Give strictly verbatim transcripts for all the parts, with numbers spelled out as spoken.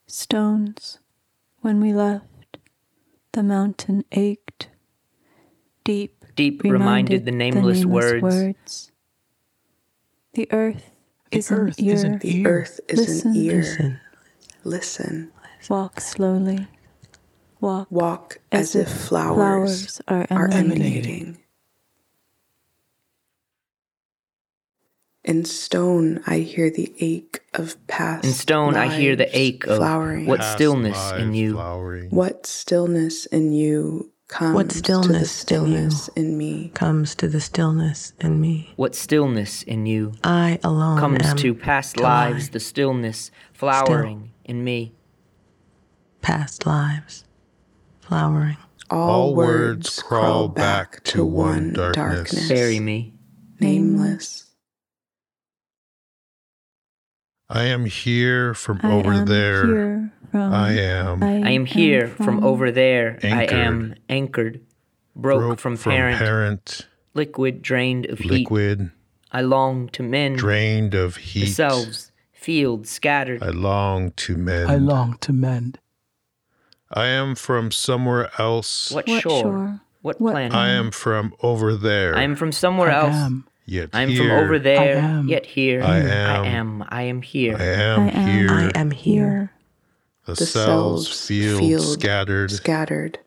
Stones, when we left, the mountain ached. Deep, Deep reminded the nameless, the nameless words. words. The earth The is earth an ear. is an The ear. earth is Listen. an ear. Listen. Listen. Walk slowly. Walk, Walk as, if flowers, flowers are are emanating. emanating. In stone, I hear the ache of past In stone, I hear the lives ache of flowering. what Past stillness lives in you. flowering. What stillness in you comes What to the stillness stillness in in me. Comes to the stillness in me. What stillness in you I alone comes am to past to lives, lie. the stillness flowering in me. Past lives, flowering. All, All words words crawl back to one darkness, Bury me. nameless. I am here from I over am there. here from, I am I, I am here from, over there. anchored. I am anchored, broke, broke from, parent, parent, liquid drained of heat. liquid, I long to mend drained of the heat. selves, field scattered. I long to mend. I long to mend. I am from somewhere else. What, What shore? shore? What, What planet? I am from over there. I am from somewhere I else. am. Yet I am here. from over there, I am. yet here. I I am. am. I am here. I am I am. here. I am here. The, The cells, cells field, field scattered. Scattered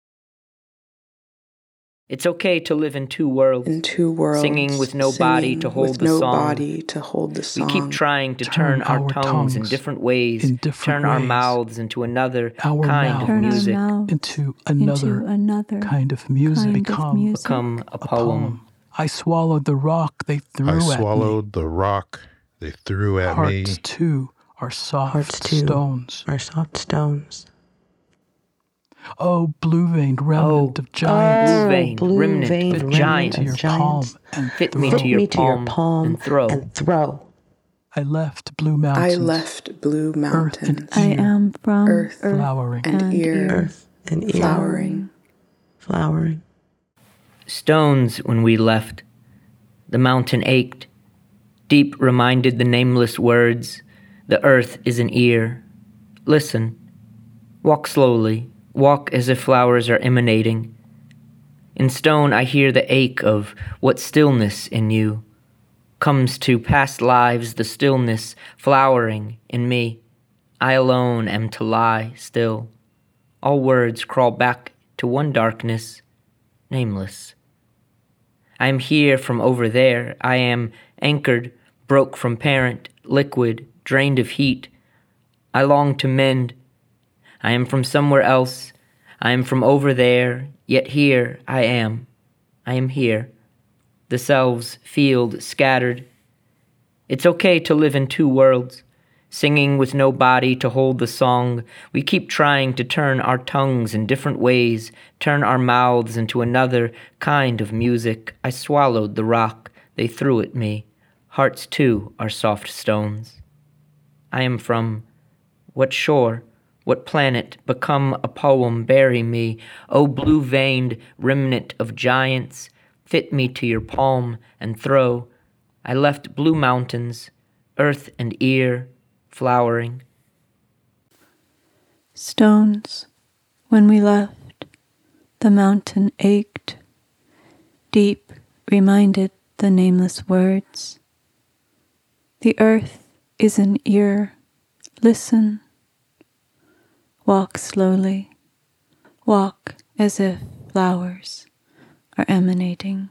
It's okay to live in two worlds. in two worlds, Singing with no body to singing hold with the no song. body to hold the song. We keep trying to Turn turn, our, our tongues, in tongues different ways, in different turn our ways. mouths into another Our kind mouths. of Turn music, our mouths Into another, into another kind of music. kind of Become music. become a a poem. poem. I swallowed the rock they threw I at me. swallowed the rock they threw at Hearts me. too are soft Hearts too stones. are soft stones. Oh, blue-veined remnant Oh, of giants. blue veined blue remnant veined of remnant giants. to your of giants. palm and Fit me throw. to your me to palm, your palm and throw. and throw. I left blue mountains. I left blue mountains, and I ear. am from Earth earth flowering. and, and ear, ear. Earth and ear. flowering. Flowering. Stones when we left. The mountain ached. Deep reminded the nameless words. The earth is an ear. Listen. Walk slowly. Walk as if flowers are emanating. In stone I hear the ache of what stillness in you comes to past lives, the stillness flowering in me. I alone am to lie still. All words crawl back to one darkness, nameless. I am here from over there. I am anchored, broke from parent, liquid, drained of heat. I long to mend. I am from somewhere else. I am from over there, yet here I am. I am here. The selves, field, scattered. It's okay to live in two worlds, singing with no body to hold the song. We keep trying to turn our tongues in different ways, turn our mouths into another kind of music. I swallowed the rock they threw at me. Hearts too are soft stones. I am from what shore? What planet? Become a poem, bury me. O blue-veined remnant of giants, fit me to your palm and throw. I left blue mountains, earth and ear, flowering. Stones, when we left, the mountain ached. Deep reminded the nameless words. The earth is an ear. Listen. Walk slowly. Walk as if flowers are emanating.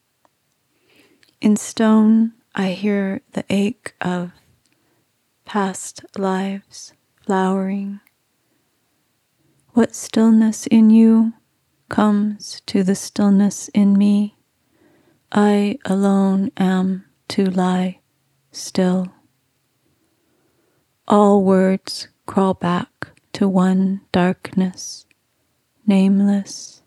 In stone, I hear the ache of past lives flowering. What stillness in you comes to the stillness in me. I alone am to lie still. All words crawl back to one darkness, nameless.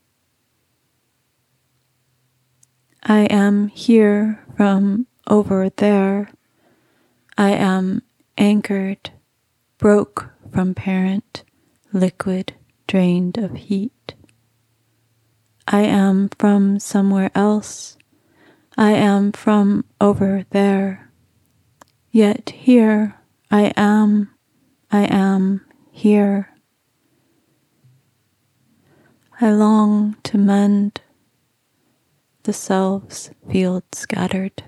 I am here from over there. I am anchored, broke from parent, liquid, drained of heat. I am from somewhere else. I am from over there. Yet here I am, I am here. I long to mend the selves field scattered.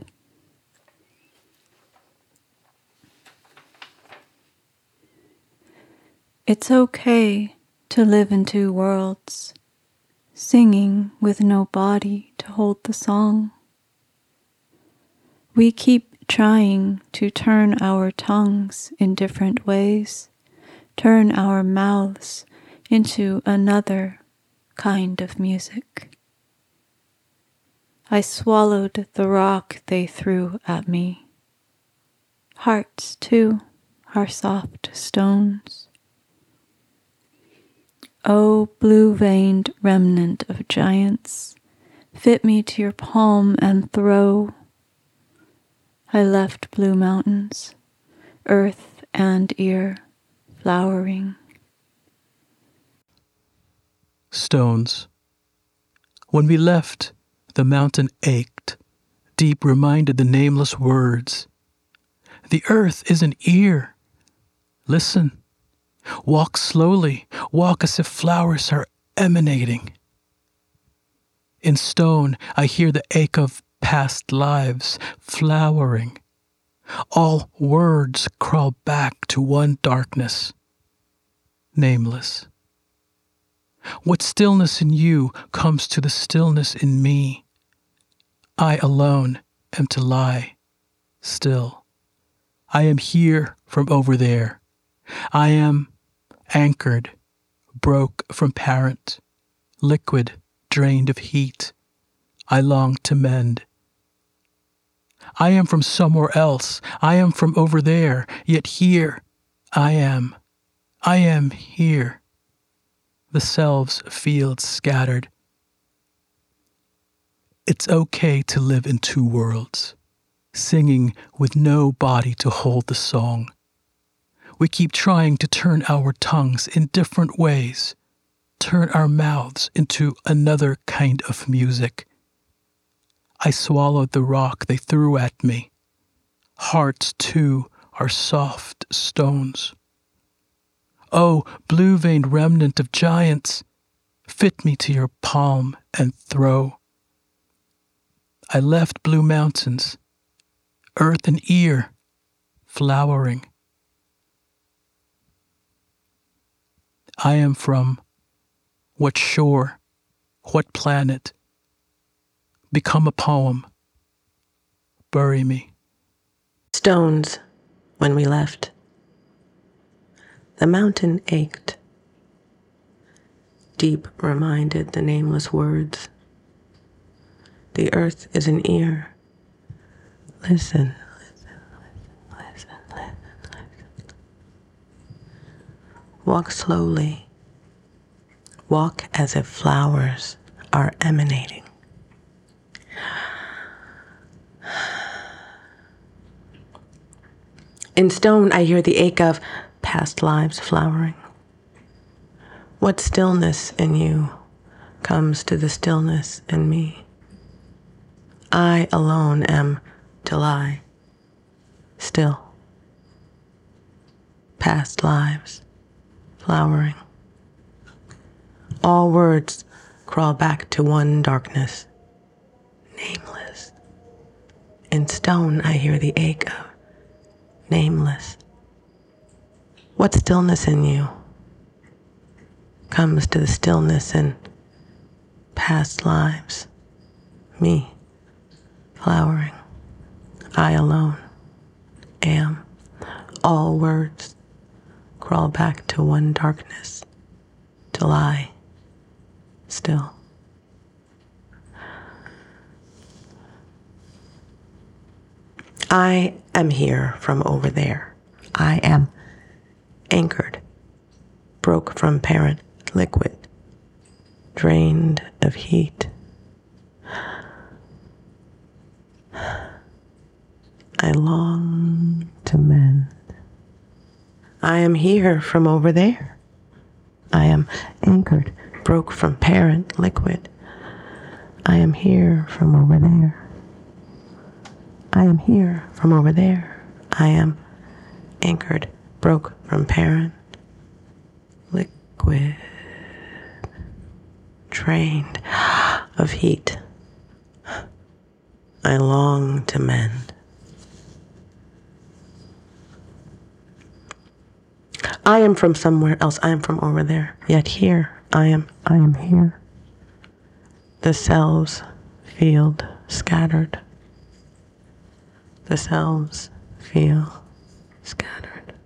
It's okay to live in two worlds, singing with no body to hold the song. We keep trying to turn our tongues in different ways, turn our mouths into another kind of music. I swallowed the rock they threw at me. Hearts, too, are soft stones. O blue-veined remnant of giants, fit me to your palm and throw. I left blue mountains, earth and ear flowering. Stones. When we left, the mountain ached, deep reminded the nameless words. The earth is an ear. Listen. Walk slowly, walk as if flowers are emanating. In stone, I hear the ache of past lives flowering. All words crawl back to one darkness, nameless. What stillness in you comes to the stillness in me. I alone am to lie still. I am here from over there. I am anchored, broke from parent, liquid, drained of heat. I long to mend. I am from somewhere else. I am from over there. Yet here I am. I am here. The selves fields scattered. It's okay to live in two worlds, singing with no body to hold the song. We keep trying to turn our tongues in different ways, turn our mouths into another kind of music. I swallowed the rock they threw at me. Hearts, too, are soft stones. Oh, blue-veined remnant of giants, fit me to your palm and throw. I left blue mountains, earth and ear, flowering. I am from what shore, what planet? Become a poem. Bury me. Stones when we left. The mountain ached. Deep reminded the nameless words. The earth is an ear. Listen, listen, listen, listen, listen, listen. Walk slowly. Walk as if flowers are emanating. In stone, I hear the ache of past lives flowering. What stillness in you comes to the stillness in me? I alone am to lie still. Past lives flowering. All words crawl back to one darkness, nameless. In stone, I hear the ache of nameless. What stillness in you comes to the stillness in past lives? Me, flowering. I alone am. All words crawl back to one darkness, to lie still. I am here from over there. I am anchored, broke from parent liquid, drained of heat. I long to mend. I am here from over there. I am anchored, broke from parent liquid. I am here from over there. I am here from over there. I am anchored, broke from parent liquid, drained of heat. I long to mend. I am from somewhere else. I am from over there. Yet here I am. I am here. The selves field scattered. The selves feel scattered.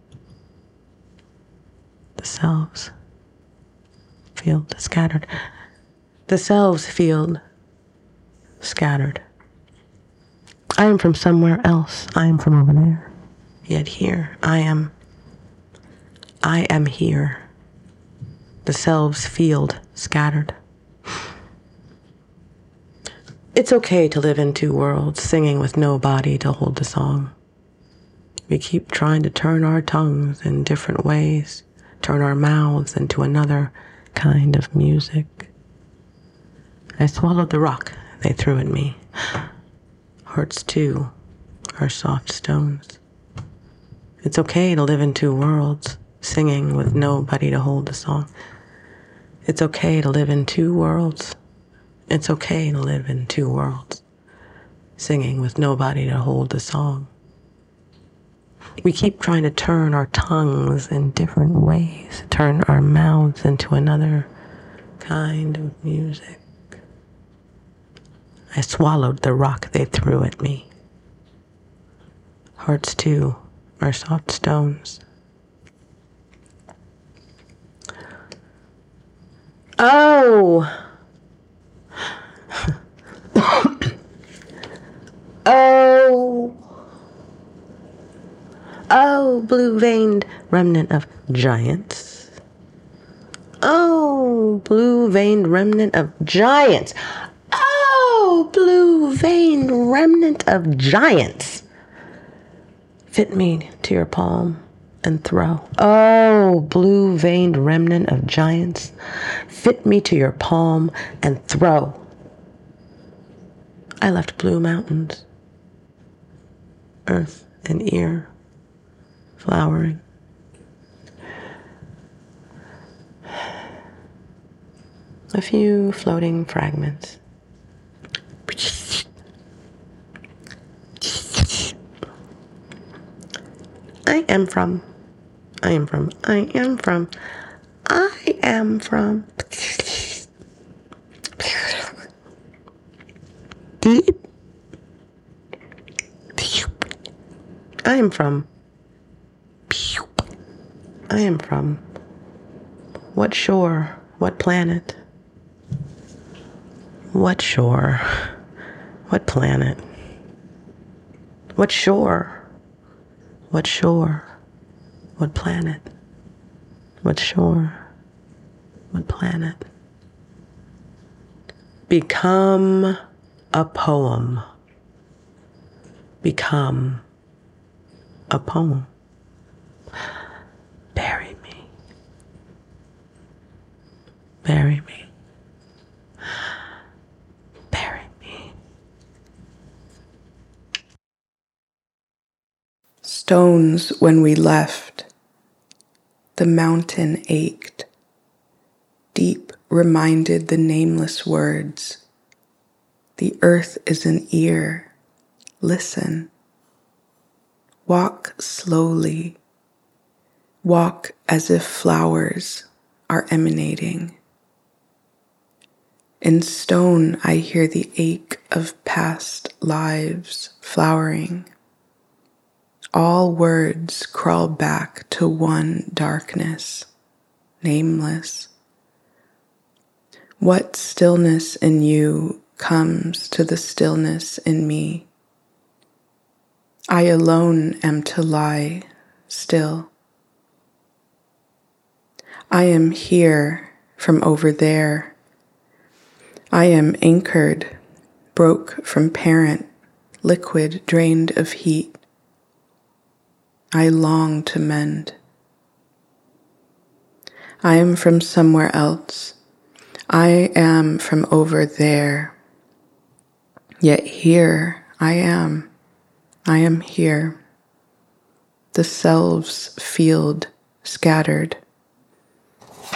The selves field scattered. The selves field scattered. I am from somewhere else. I am from over there. Yet here I am. I am here. The selves field scattered. It's okay to live in two worlds, singing with no body to hold the song. We keep trying to turn our tongues in different ways, turn our mouths into another kind of music. I swallowed the rock they threw at me. Hearts, too, are soft stones. It's okay to live in two worlds, singing with nobody to hold the song. It's okay to live in two worlds. It's okay to live in two worlds, singing with nobody to hold the song. We keep trying to turn our tongues in different ways, turn our mouths into another kind of music. I swallowed the rock they threw at me. Hearts, too, are soft stones. Oh! Oh! Oh, blue-veined remnant of giants. Oh, blue-veined remnant of giants. Oh, blue-veined remnant of giants. Fit me to your palm and throw. Oh, blue-veined remnant of giants. Fit me to your palm and throw. I left blue mountains, earth and ear, flowering. A few floating fragments. I am from, I am from, I am from, I am from. I am from. I am from. What shore? What planet? What shore? What planet? What shore? What shore? What planet? What shore? What planet? Become a poem. Become a poem. Bury me. Bury me. Bury me. Stones when we left, the mountain ached. Deep reminded the nameless words. The earth is an ear. Listen. Walk slowly. Walk as if flowers are emanating. In stone I hear the ache of past lives flowering. All words crawl back to one darkness, nameless. What stillness in you comes to the stillness in me? I alone am to lie still. I am here from over there. I am anchored, broke from parent, liquid drained of heat. I long to mend. I am from somewhere else. I am from over there. Yet here I am. I am here. The selves field scattered.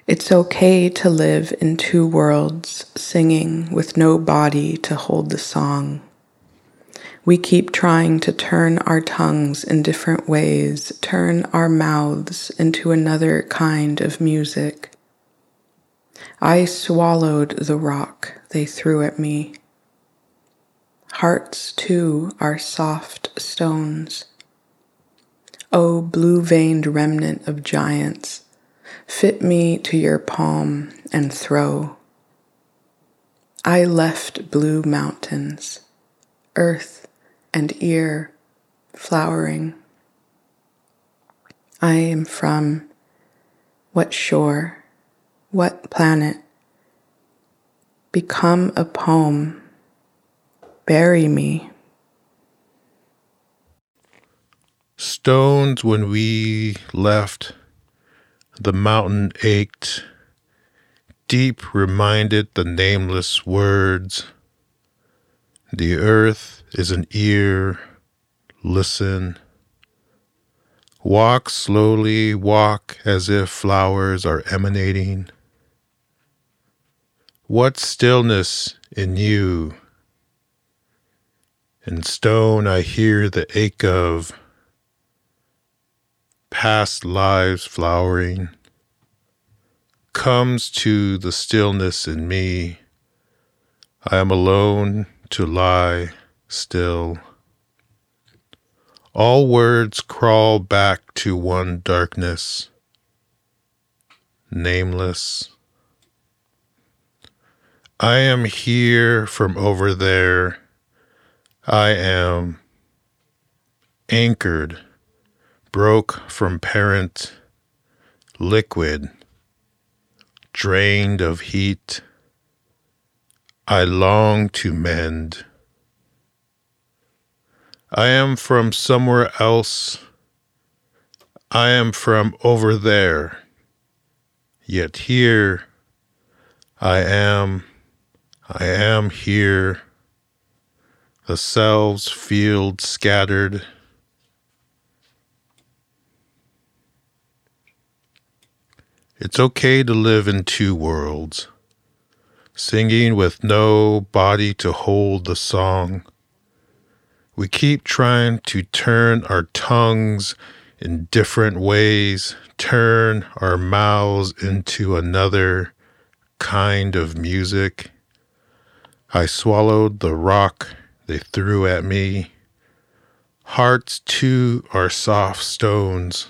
It's okay to live in two worlds, singing with no body to hold the song. We keep trying to turn our tongues in different ways, turn our mouths into another kind of music. I swallowed the rock they threw at me. Hearts, too, are soft stones. O blue-veined remnant of giants, fit me to your palm and throw. I left blue mountains, earth and ear flowering. I am from what shore, what planet? Become a poem, bury me. Stones, when we left, the mountain ached. Deep reminded the nameless words. The earth is an ear, listen. Walk slowly, walk as if flowers are emanating. What stillness in you? In stone I hear the ache of past lives flowering. Comes to the stillness in me. I am alone to lie still. All words crawl back to one darkness, nameless. I am here from over there. I am anchored, broke from parent, liquid, drained of heat. I long to mend. I am from somewhere else. I am from over there. Yet here I am, I am here. The selves field scattered. It's okay to live in two worlds, singing with no body to hold the song. We keep trying to turn our tongues in different ways, turn our mouths into another kind of music. I swallowed the rock they threw at me. Hearts too are soft stones.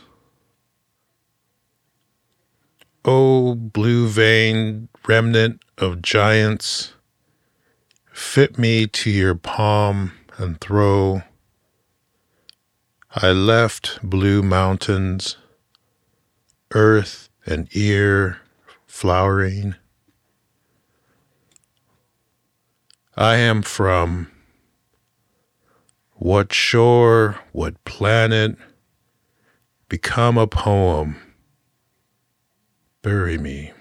O blue-veined remnant of giants, fit me to your palm and throw. I left blue mountains, earth and ear flowering. I am from what shore, what planet? Become a poem. Bury me.